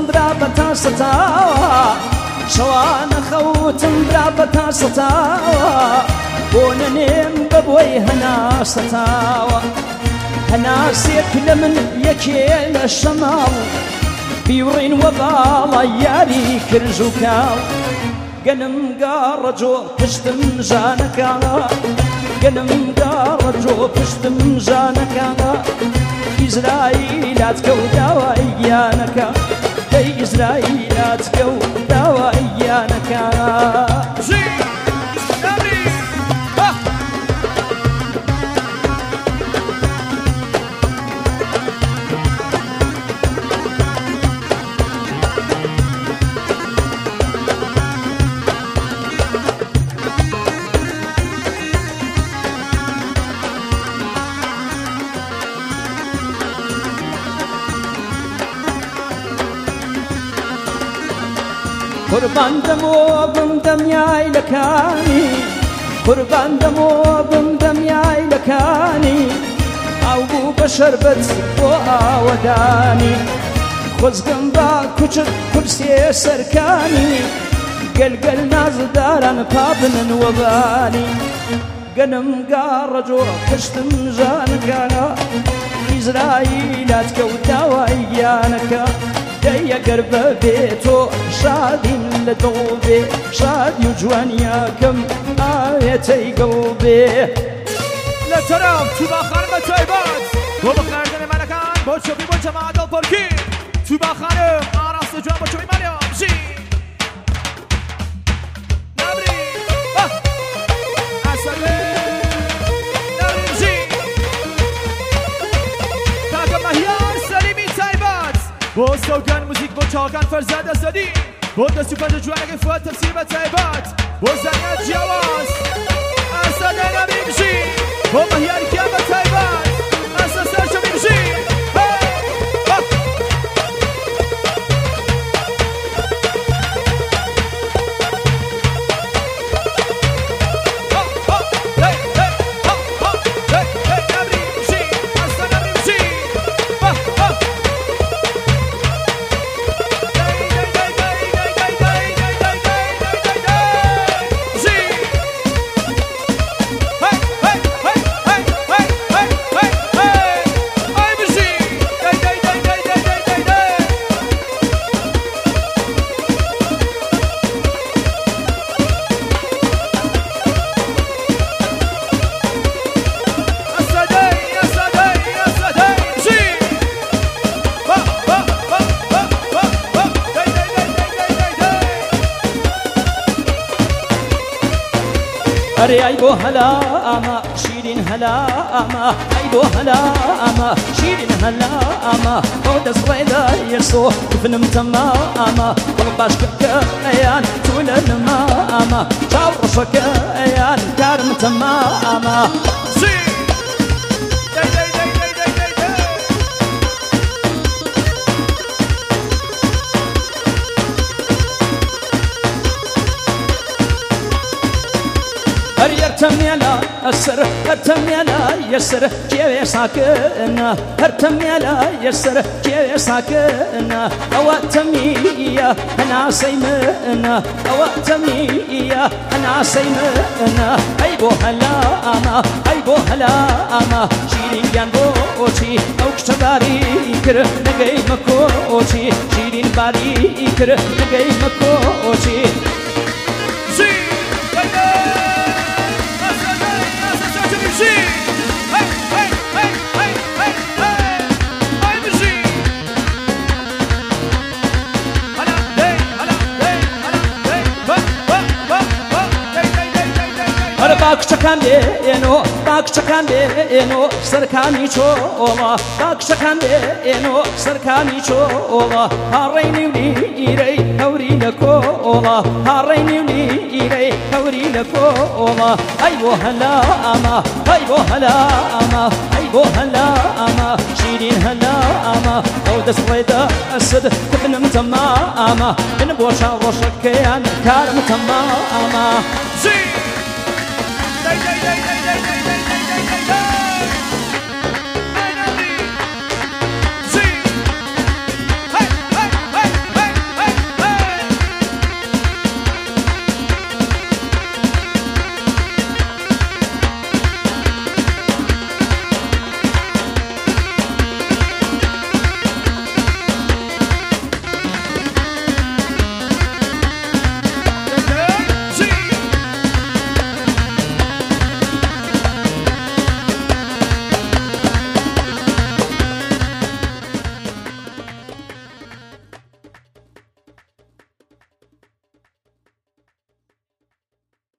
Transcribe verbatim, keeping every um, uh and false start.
برا بەتا سەتاوە شەوانە خەوتم برا بەتا سەتاوە بۆ نەنێم بەبۆی هەنا سەتاوە هەناسێک لە من یەکێ لە شەماڵ بیوڕین وە باڵە یاری کرژ و کاو گەنم گاڕەجۆ پشتم ژانەکە گەنم گاڕەجۆ پشتم ژانەکە ئیزرائیلات کەوت داوای گیانەکە دەی ئیزرائیلات کەوت داوای گیانەکە قوربان دەمەوە بم دەمیایلەکانی قوربان دەمەوە بم دەمیایلەکانی ئاو بوو بە شەربەت بۆ ئاوەدانی خۆزگەم بە کوچک کورسێ سەرکانی گەلگەل نازداران پابنن وەبانی گەنم گاڕەجۆ پشتم ژانەکانە ئیزرائیلات کەوت داوای گیانەکە ئەگەر بەبێ تۆ شادیم لە دڵ بێ شادی و جوانیاکەم ئاوێتەی گەڵ بێ لە تەرەف تووباخانە بە تایبەت بۆ بەخاردنەمانەکان بۆ چۆپی بۆ جەماعەت دڵپەرکی تووباخانە ئاراستە جوان بۆ چۆپیمانێ بژی نابری ئەسەرێ نابری بژی کاکە مەهیار سەلیمی تایبەت بۆ سەوکان موزیک بۆ چاوەکان فەرزادە سەدی بۆ دەست و پەنجە جوانەکەی فواد تەفسیر بە تایبەت بۆ زانیار جیاواز ئەسەدە نابری بژی بۆ مەهیارکیان بە تایبەت ئەسە سەرچەمی بژی ئەرێ ئەی بۆ هەلا ئامە شیرین هەلا ئامە ئەی بۆ هەلا ئامە شیرین هەلا ئامە بۆ دەستڕێدا یەسۆ کفنم تەما ئامە بڵ باشکەکە ئەیان تو لە نەما ئامە چاو ڕەشەکە ئەیان کارم تەما ئامە هەرتەمیالا ئەسەر هەرتەمیالا یەسەر کێوێ ساکنە هەرتەمیالا یەسەر کێوێ ساکنە ئەوە تەمیە هەناسەی منە ئەوە تەمیە هەناسەی منە ئەی بۆ هەلا ئامە ئەی بۆ هەلا ئامە شیرینیان بۆ ئۆچی ئەو کشتە باری کرد نەگەی مەکۆ ئۆچی شیرین باری کرد نەگەی مەکۆ ئۆچی باکچەکان دێنۆ باکچەکان دێنۆ سەرکانی چۆڵە باکچەکان دێنۆ سەرکانی چۆڵە هاڕێی نیولی ئیرەی هەوری لە کۆڵە هاڕێی نیولی ئیرەی هەوری لە کۆڵە ئەی بۆ هەلا ئامە ئەی بۆ هەلا ئامە ئەی بۆ هەلا ئامە شیرین هەلا ئامە ئەو دەستڕێدا ئەسد کفنم تەما ئامە من بۆ چاو ڕۆژەکەیان کارم تەما ئامە Hey, hey, hey, hey, hey, hey.